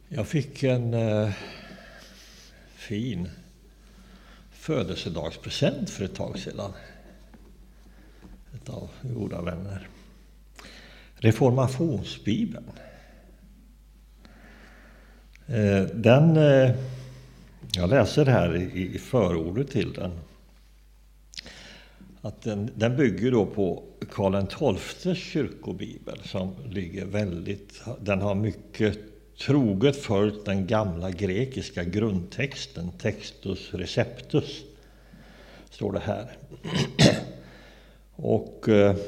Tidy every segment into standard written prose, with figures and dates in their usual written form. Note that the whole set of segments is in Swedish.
Jag fick en fin födelsedagspresent för ett tag sedan av goda vänner. Reformationsbibeln. Jag läser här i förordet till den. Att den bygger då på Karl XII:s kyrkobibel som den har mycket troget följt den gamla grekiska grundtexten, Textus Receptus, står det här. Och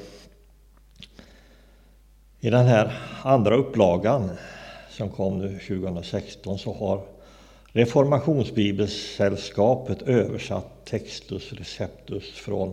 i den här andra upplagan som kom nu 2016 så har Reformationsbibelsällskapet översatt Textus Receptus från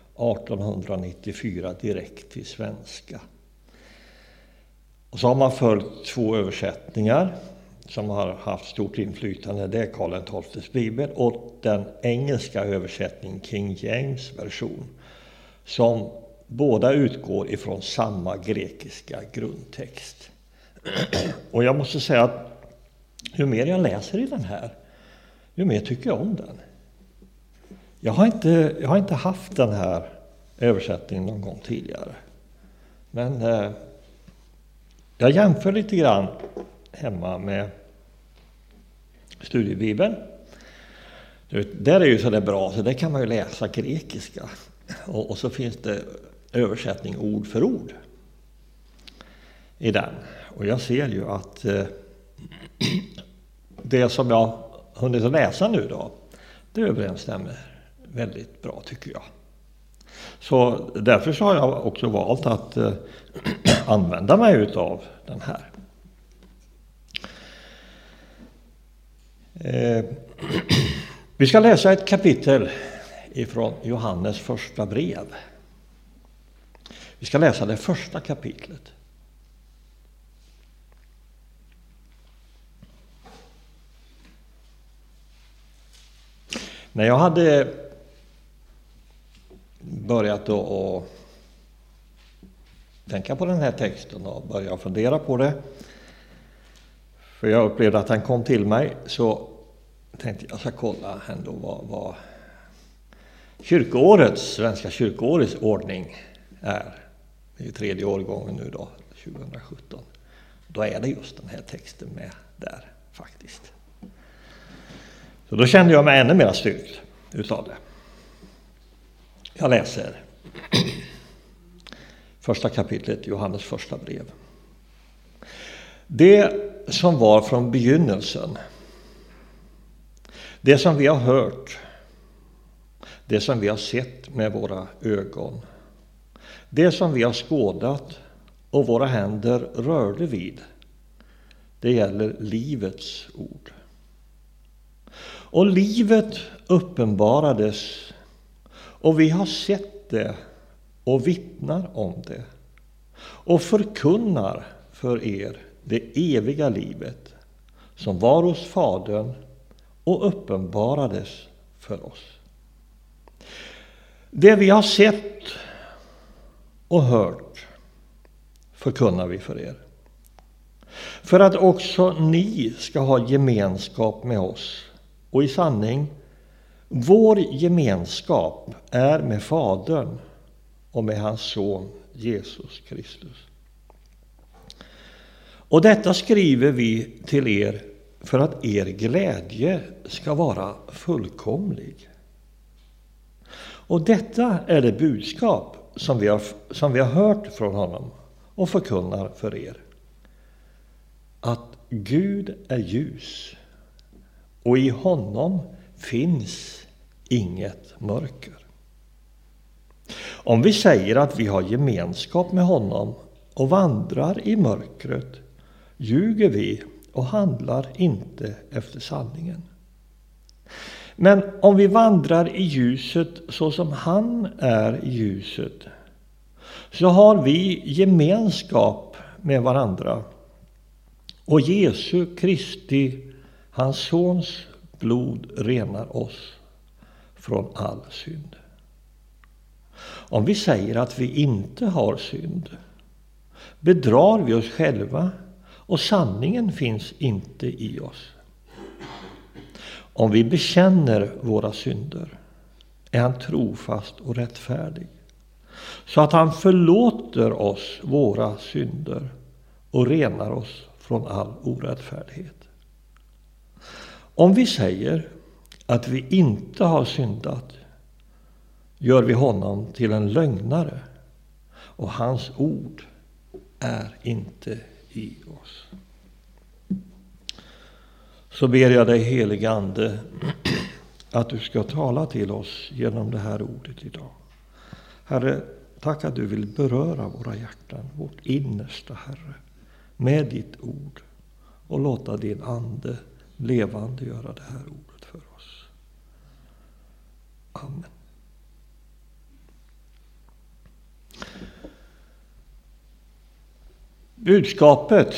1894 direkt till svenska. Och så har man följt två översättningar som har haft stort inflytande. Det är Karl XII:s bibel och den engelska översättningen, King James version, som båda utgår ifrån samma grekiska grundtext. Och jag måste säga att ju mer jag läser i den här, ju mer tycker jag om den. Jag har inte haft den här översättningen någon gång tidigare. Men jag jämför lite grann hemma med studiebibeln. Där är ju så det bra, så där kan man ju läsa grekiska. Och så finns det översättning ord för ord i den. Och jag ser ju att det som jag hunnit att läsa nu då, det överensstämmer väldigt bra tycker jag. Så därför så har jag också valt att använda mig utav den här. Vi ska läsa ett kapitel ifrån Johannes första brev. Vi ska läsa det första kapitlet. När jag hade börjat att tänka på den här texten och börjat fundera på det, för jag upplevde att den kom till mig, så tänkte jag ska kolla ändå vad svenska kyrkoårets ordning är. Det är ju 3:e årgången nu då, 2017. Då är det just den här texten med där faktiskt. Så då kände jag mig ännu mer styrkt utav det. Jag läser första kapitlet, Johannes första brev. Det som var från begynnelsen, det som vi har hört, det som vi har sett med våra ögon, det som vi har skådat och våra händer rörde vid, det gäller livets ord. Och livet uppenbarades, och vi har sett det och vittnar om det och förkunnar för er det eviga livet som var hos Fadern och uppenbarades för oss. Det vi har sett och hört förkunnar vi för er, för att också ni ska ha gemenskap med oss. Och i sanning, vår gemenskap är med Fadern och med hans son Jesus Kristus. Och detta skriver vi till er för att er glädje ska vara fullkomlig. Och detta är det budskap som vi har hört från honom och förkunnar för er. Att Gud är ljus och i honom finns inget mörker. Om vi säger att vi har gemenskap med honom och vandrar i mörkret, ljuger vi och handlar inte efter sanningen. Men om vi vandrar i ljuset så som han är i ljuset, så har vi gemenskap med varandra. Och Jesu Kristi, hans sons blod, renar oss från all synd. Om vi säger att vi inte har synd, bedrar vi oss själva och sanningen finns inte i oss. Om vi bekänner våra synder är han trofast och rättfärdig, så att han förlåter oss våra synder och renar oss från all orättfärdighet. Om vi säger att vi inte har syndat, gör vi honom till en lögnare, och hans ord är inte i oss. Så ber jag dig, helige Ande, att du ska tala till oss genom det här ordet idag. Herre, tack att du vill beröra våra hjärtan, vårt innersta, Herre, med ditt ord, och låta din ande levande göra det här ordet för oss. Amen. Budskapet: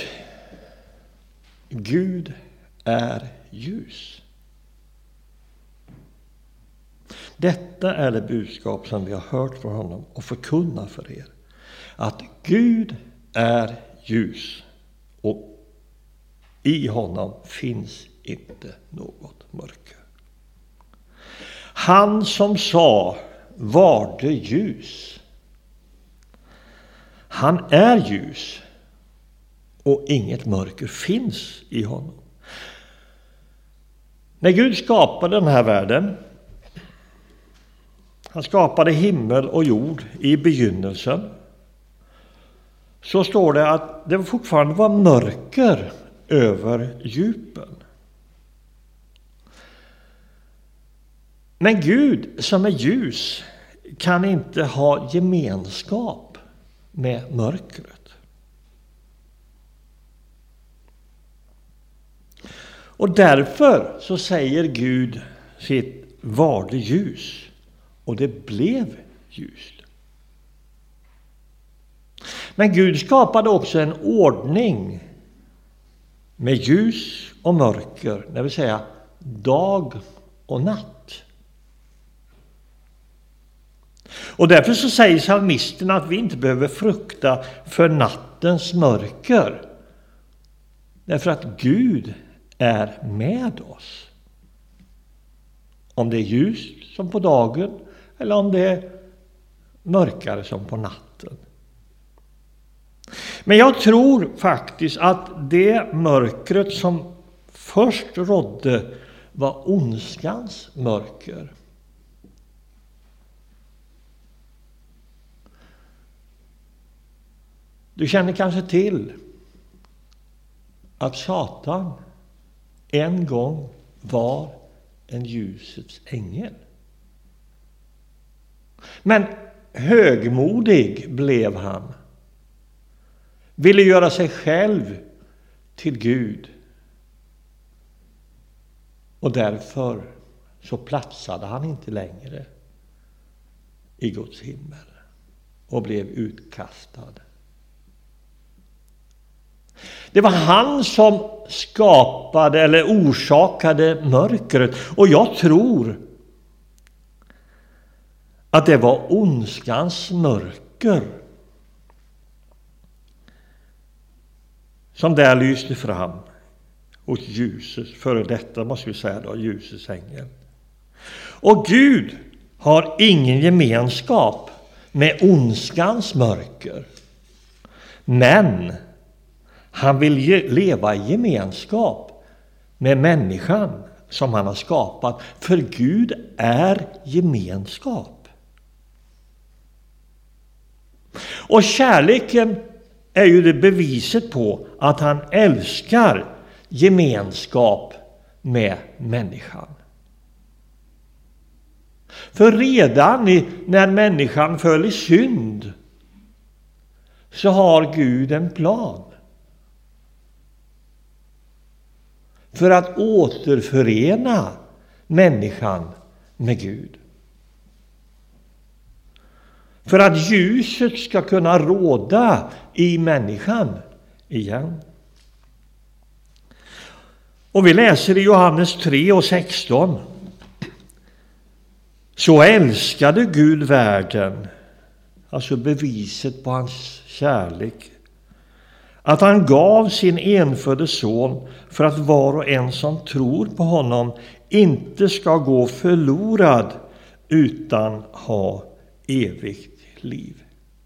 Gud är ljus. Detta är det budskap som vi har hört från honom och förkunnar för er. Att Gud är ljus, och i honom finns inte något mörker. Han som sa: var det ljus. Han är ljus, och inget mörker finns i honom. När Gud skapade den här världen, han skapade himmel och jord i begynnelsen, så står det att det fortfarande var mörker över djupen. Men Gud som är ljus kan inte ha gemenskap med mörkret. Och därför så säger Gud sitt: var det ljus, och det blev ljust. Men Gud skapade också en ordning med ljus och mörker, det vill säga dag och natt. Och därför så säger psalmisten att vi inte behöver frukta för nattens mörker, därför att Gud är med oss. Om det är ljust som på dagen, eller om det är mörkare som på natten. Men jag tror faktiskt att det mörkret som först rådde var ondskans mörker. Du känner kanske till att Satan en gång var en ljusets ängel. Men högmodig blev han. Ville göra sig själv till Gud. Och därför så platsade han inte längre i Guds himmel och blev utkastad. Det var han som skapade eller orsakade mörkret. Och jag tror att det var ondskans mörker som där lyste fram hos ljusets, före detta måste vi säga då, ljusets ängel. Och Gud har ingen gemenskap med ondskans mörker. Men han vill leva i gemenskap med människan som han har skapat. För Gud är gemenskap. Och kärleken är ju det beviset på att han älskar gemenskap med människan. För redan när människan föll i synd så har Gud en plan för att återförena människan med Gud. För att ljuset ska kunna råda i människan igen. Och vi läser i Johannes 3:16. Så älskade Gud världen, alltså beviset på hans kärlek, att han gav sin enfödde son för att var och en som tror på honom inte ska gå förlorad utan ha evigt liv.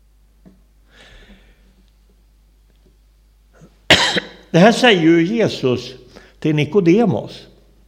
Det här säger ju Jesus till Nikodemos,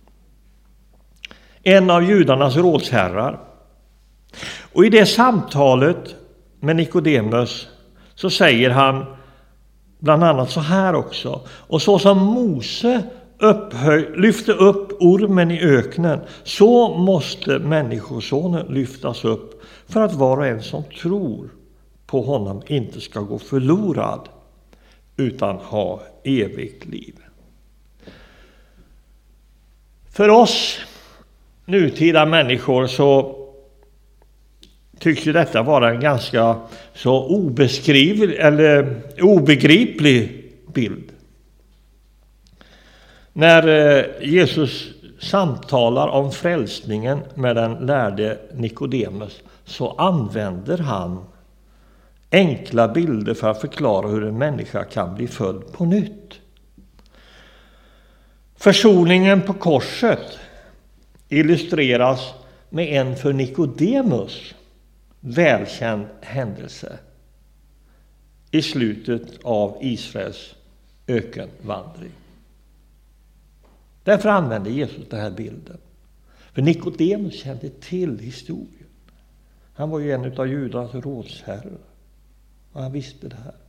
en av judarnas rådsherrar. Och i det samtalet med Nikodemus så säger han bland annat så här också: och så som Mose lyfte upp ormen i öknen, så måste människosonen lyftas upp för att var och en som tror på honom inte ska gå förlorad utan ha evigt liv. För oss nutida människor så tycks ju detta vara en ganska så obegriplig bild. När Jesus samtalar om frälsningen med den lärde Nikodemus så använder han enkla bilder för att förklara hur en människa kan bli född på nytt. Försoningen på korset illustreras med en för Nikodemus välkänd händelse i slutet av Israels ökenvandring. Därför använder Jesus den här bilden. För Nikodemus kände till historien. Han var ju en av judarnas rådsherrar. Och han visste det här.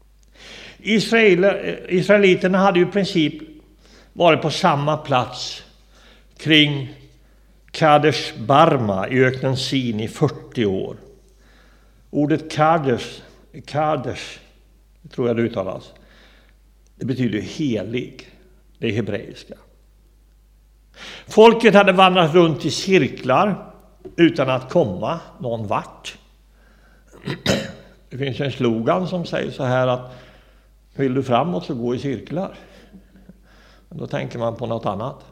Israeliterna hade ju i princip varit på samma plats kring Kadesh Barma i öknen Sin i 40 år. Ordet Kadesh tror jag det uttalas. Det betyder helig. Det är hebreiska. Folket hade vandrat runt i cirklar utan att komma någon vart. Det finns en slogan som säger så här att vill du framåt så gå i cirklar. Då tänker man på något annat.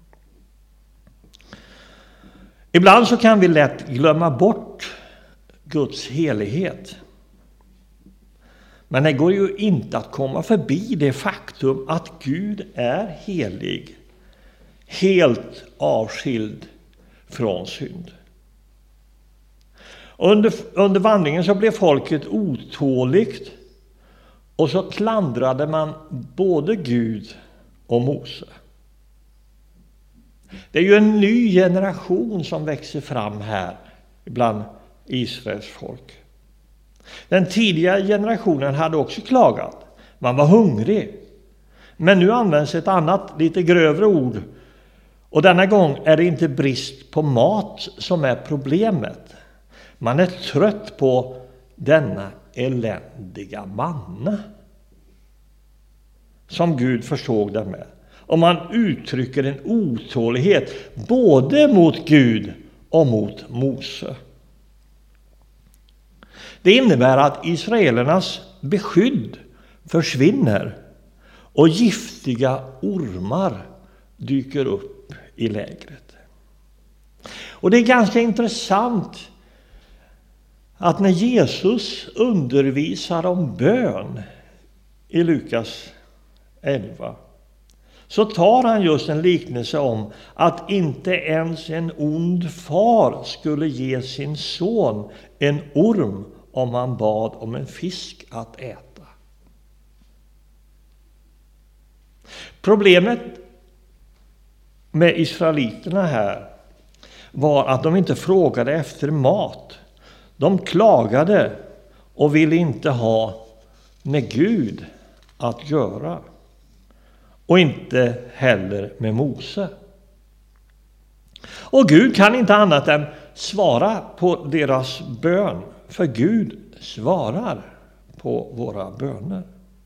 Ibland så kan vi lätt glömma bort Guds helighet. Men det går ju inte att komma förbi det faktum att Gud är helig, helt avskild från synd. Under vandringen så blev folket otåligt och så klandrade man både Gud och Mose. Det är ju en ny generation som växer fram här bland Israels folk. Den tidigare generationen hade också klagat. Man var hungrig. Men nu används ett annat, lite grövre ord. Och denna gång är det inte brist på mat som är problemet. Man är trött på denna eländiga manna som Gud försåg dem med. Och man uttrycker en otålighet både mot Gud och mot Mose. Det innebär att israelernas beskydd försvinner och giftiga ormar dyker upp i lägret. Och det är ganska intressant att när Jesus undervisar om bön i Lukas 11 så tar han just en liknelse om att inte ens en ond far skulle ge sin son en orm om han bad om en fisk att äta. Problemet med israeliterna här var att de inte frågade efter mat. De klagade och ville inte ha med Gud att göra. Och inte heller med Mose. Och Gud kan inte annat än svara på deras bön. För Gud svarar på våra böner.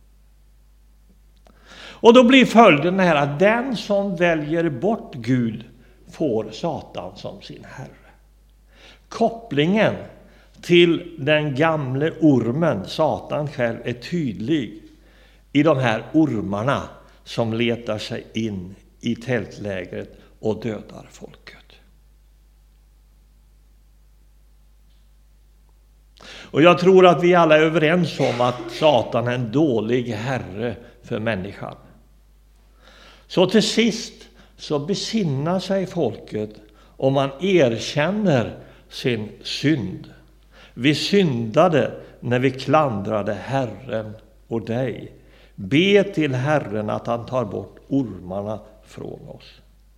Och då blir följden här att den som väljer bort Gud får Satan som sin herre. Kopplingen till den gamle ormen, Satan själv, är tydlig i de här ormarna som letar sig in i tältlägret och dödar folket. Och jag tror att vi alla är överens om att Satan är en dålig herre för människan. Så till sist så besinnar sig folket om man erkänner sin synd. Vi syndade när vi klandrade Herren och dig. Be till Herren att han tar bort ormarna från oss.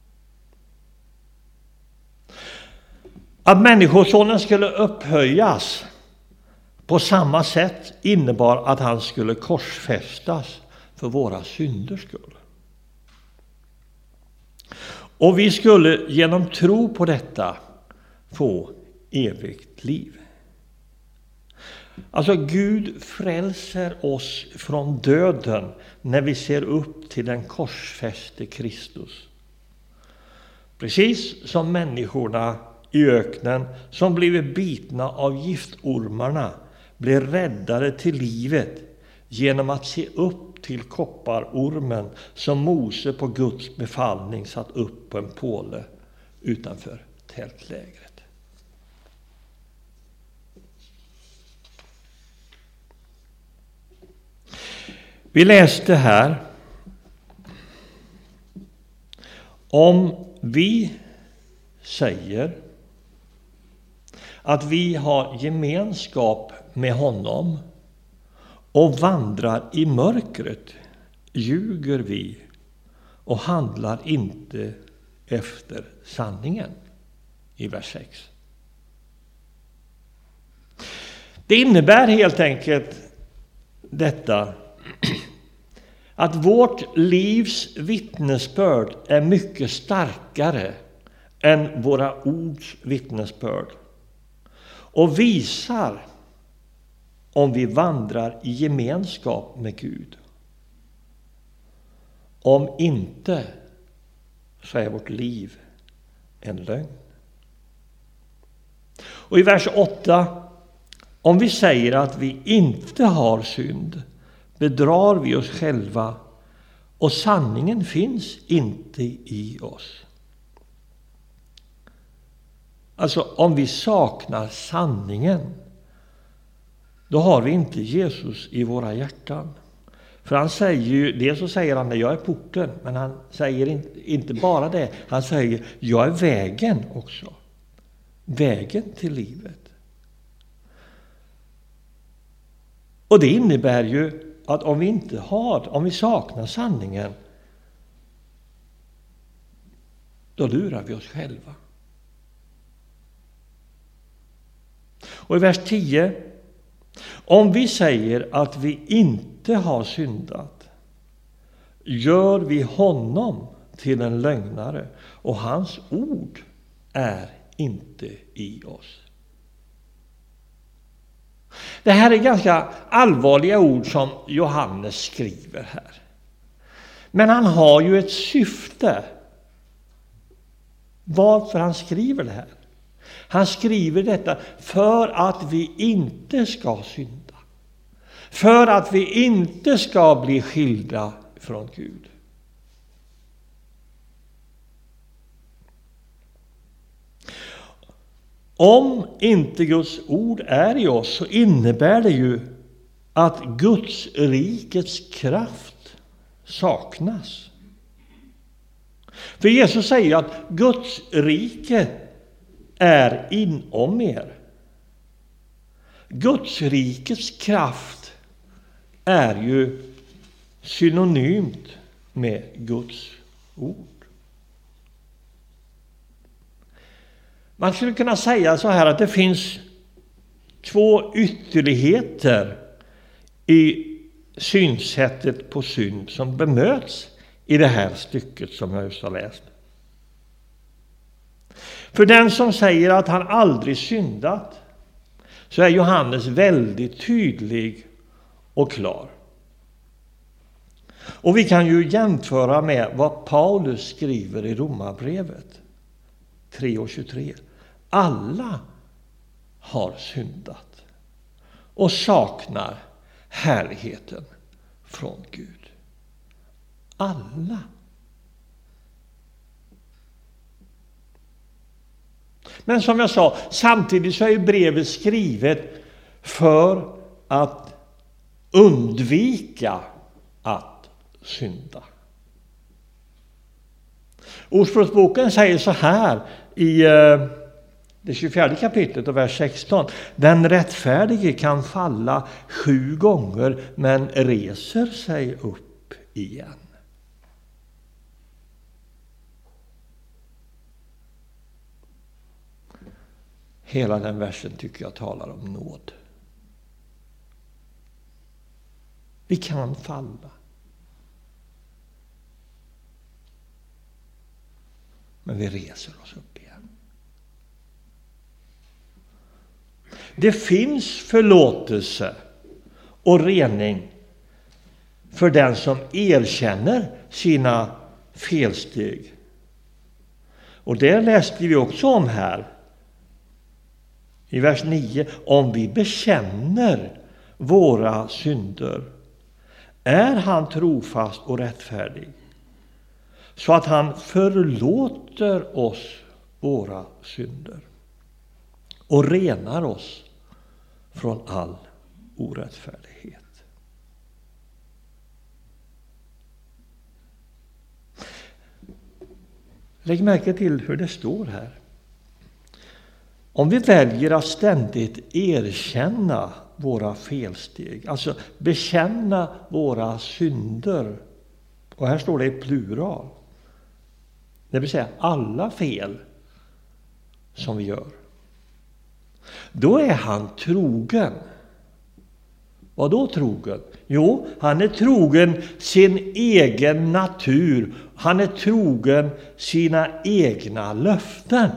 Att människosonen skulle upphöjas på samma sätt innebar att han skulle korsfästas för våra synders skull. Och vi skulle genom tro på detta få evigt liv. Alltså Gud frälser oss från döden när vi ser upp till den korsfäste Kristus. Precis som människorna i öknen som blivit bitna av giftormarna blir räddade till livet genom att se upp till kopparormen som Mose på Guds befallning satt upp på en påle utanför tältlägret. Vi läste här om vi säger att vi har gemenskap med honom och vandrar i mörkret, ljuger vi och handlar inte efter sanningen, i vers 6. Det innebär helt enkelt detta att vårt livs vittnesbörd är mycket starkare än våra ords vittnesbörd och visar om vi vandrar i gemenskap med Gud. Om inte så är vårt liv en lögn. Och i vers 8, om vi säger att vi inte har synd bedrar vi oss själva och sanningen finns inte i oss. Alltså om vi saknar sanningen, då har vi inte Jesus i våra hjärtan. För han säger ju, dels så säger han att jag är porten, men han säger inte bara det. Han säger, jag är vägen också. Vägen till livet. Och det innebär ju att om vi saknar sanningen, då lurar vi oss själva. Och i vers 10, om vi säger att vi inte har syndat, gör vi honom till en lögnare och hans ord är inte i oss. Det här är ganska allvarliga ord som Johannes skriver här. Men han har ju ett syfte. Varför han skriver det här? Han skriver detta för att vi inte ska synda. För att vi inte ska bli skilda från Gud. Om inte Guds ord är i oss så innebär det ju att Guds rikets kraft saknas. För Jesus säger att Guds rike är inom er. Guds rikets kraft är ju synonymt med Guds ord. Man skulle kunna säga så här att det finns två ytterligheter i synsättet på synd som bemöts i det här stycket som jag just har läst. För den som säger att han aldrig syndat så är Johannes väldigt tydlig och klar. Och vi kan ju jämföra med vad Paulus skriver i Romarbrevet 3:23. Alla har syndat och saknar härligheten från Gud. Alla. Men som jag sa, samtidigt så är brevet skrivet för att undvika att synda. Ordspråksboken säger så här i det 24 kapitlet och vers 16. Den rättfärdige kan falla 7 gånger men reser sig upp igen. Hela den versen tycker jag talar om nåd. Vi kan falla. Men vi reser oss upp igen. Det finns förlåtelse och rening för den som erkänner sina felsteg. Och det läste vi också om här. I vers 9. Om vi bekänner våra synder är han trofast och rättfärdig, så att han förlåter oss våra synder och renar oss från all orättfärdighet. Lägg märke till hur det står här. Om vi väljer att ständigt erkänna våra felsteg, alltså bekänna våra synder, och här står det i plural, det vill säga alla fel som vi gör, då är han trogen. Vad då trogen? Jo, han är trogen sin egen natur. Han är trogen sina egna löften.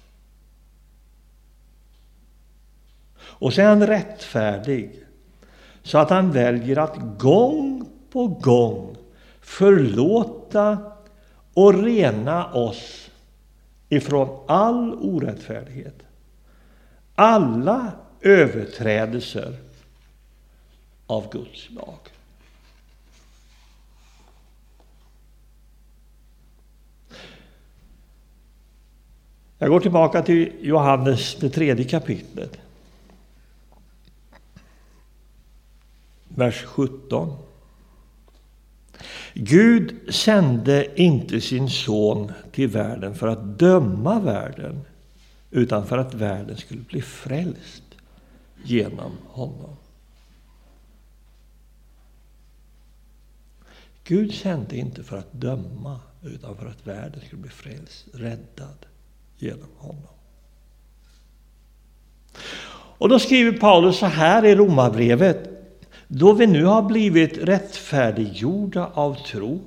Och så är han rättfärdig, så att han väljer att gång på gång förlåta och rena oss ifrån all orättfärdighet, alla överträdelser av Guds lag. Jag går tillbaka till Johannes, det 3:e kapitlet. Vers 17. Gud sände inte sin son till världen för att döma världen, utan för att världen skulle bli frälst genom honom. Gud sände inte för att döma, utan för att världen skulle bli frälst, räddad genom honom. Och då skriver Paulus så här i Romarbrevet: då vi nu har blivit rättfärdiggjorda av tro,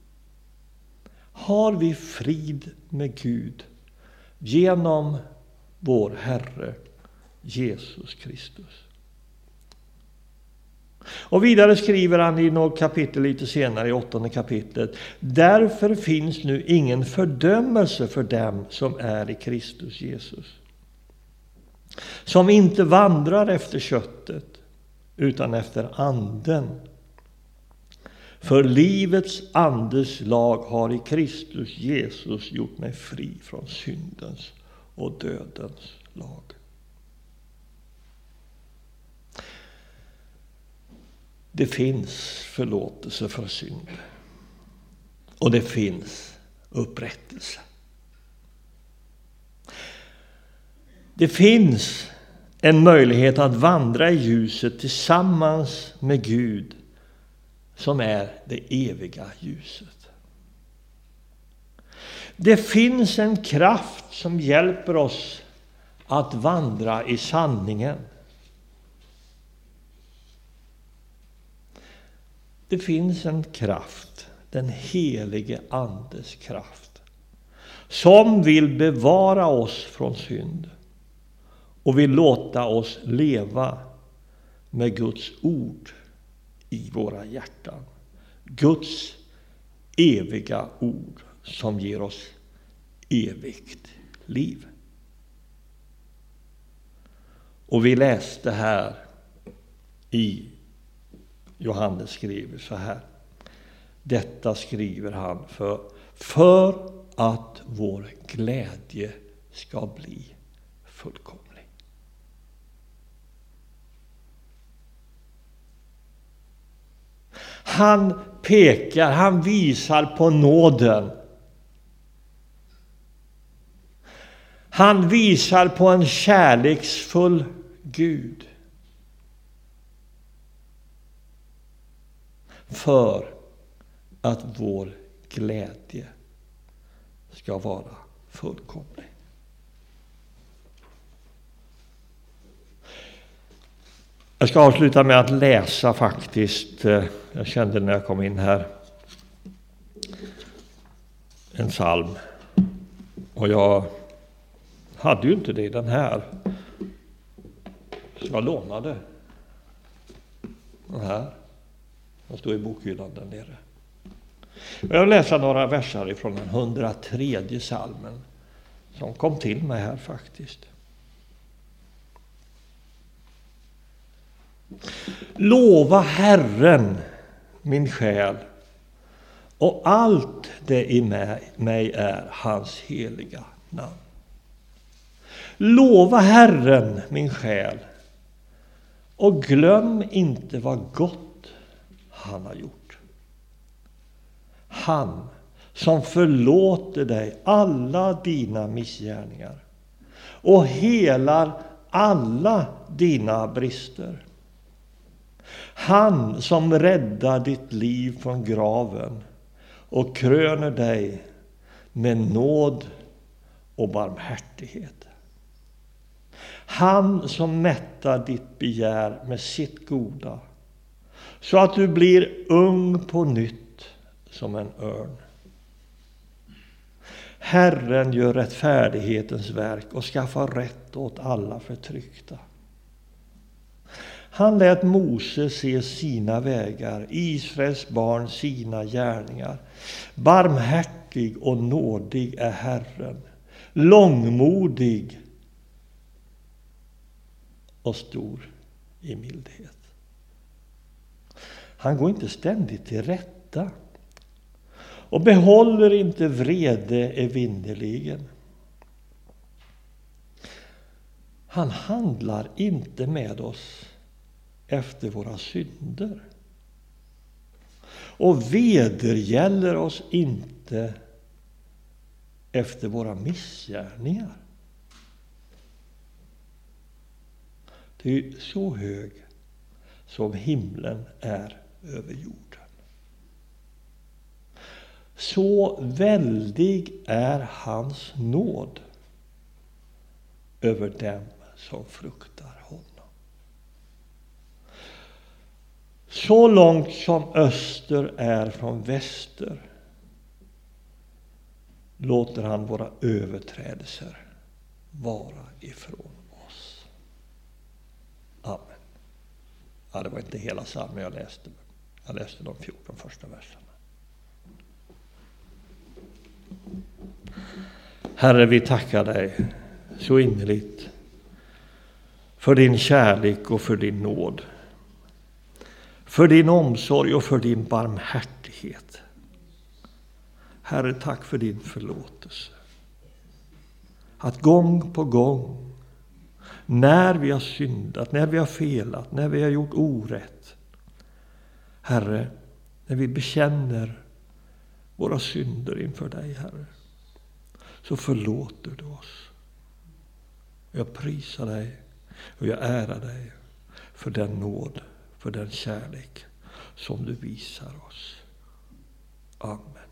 har vi frid med Gud genom vår Herre Jesus Kristus. Och vidare skriver han i något kapitel lite senare, i 8:e kapitlet: därför finns nu ingen fördömelse för dem som är i Kristus Jesus, som inte vandrar efter köttet utan efter anden. För livets andes lag har i Kristus Jesus gjort mig fri från syndens och dödens lag. Det finns förlåtelse för synd. Och det finns upprättelse. Det finns en möjlighet att vandra i ljuset tillsammans med Gud, som är det eviga ljuset. Det finns en kraft som hjälper oss att vandra i sanningen. Det finns en kraft, den helige Andes kraft, som vill bevara oss från synd och vill låta oss leva med Guds ord i våra hjärtan. Guds eviga ord som ger oss evigt liv. Och vi läste här i Johannes skriver så här: detta skriver han för att vår glädje ska bli fullkomlig. Han pekar, han visar på nåden. Han visar på en kärleksfull Gud. För att vår glädje ska vara fullkomlig. Jag ska avsluta med att läsa faktiskt, jag kände när jag kom in här, en psalm. Och jag hade ju inte det i den här. Så jag lånade den här. Den står i bokhyllan där nere. Jag vill läsa några verser ifrån den 103 psalmen som kom till mig här faktiskt. Lova Herren, min själ, och allt det i mig är hans heliga namn. Lova Herren, min själ, och glöm inte vad gott han har gjort. Han som förlåter dig alla dina missgärningar och helar alla dina brister. Han som räddar ditt liv från graven och kröner dig med nåd och barmhärtighet. Han som mättar ditt begär med sitt goda, så att du blir ung på nytt som en örn. Herren gör rättfärdighetens verk och skaffar rätt åt alla förtryckta. Han lät Mose se sina vägar, Israels barn sina gärningar. Barmhärtig och nådig är Herren, långmodig och stor i mildhet. Han går inte ständigt till rätta och behåller inte vrede evinnerligen. Han handlar inte med oss efter våra synder och vedergäller oss inte efter våra missgärningar. Det är så hög som himlen är över jorden. Så väldig är hans nåd över dem som fruktar honom. Så långt som öster är från väster låter han våra överträdelser vara ifrån oss. Amen. Ja, det var inte hela psalmen jag läste. Jag läste de 14 första verserna. Herre, vi tackar dig så innerligt för din kärlek och för din nåd. För din omsorg och för din barmhärtighet. Herre, tack för din förlåtelse. Att gång på gång, när vi har syndat, när vi har felat, när vi har gjort orätt, Herre, när vi bekänner våra synder inför dig, Herre, så förlåter du oss. Jag prisar dig och jag ärar dig för den nåd, för den kärlek som du visar oss. Amen.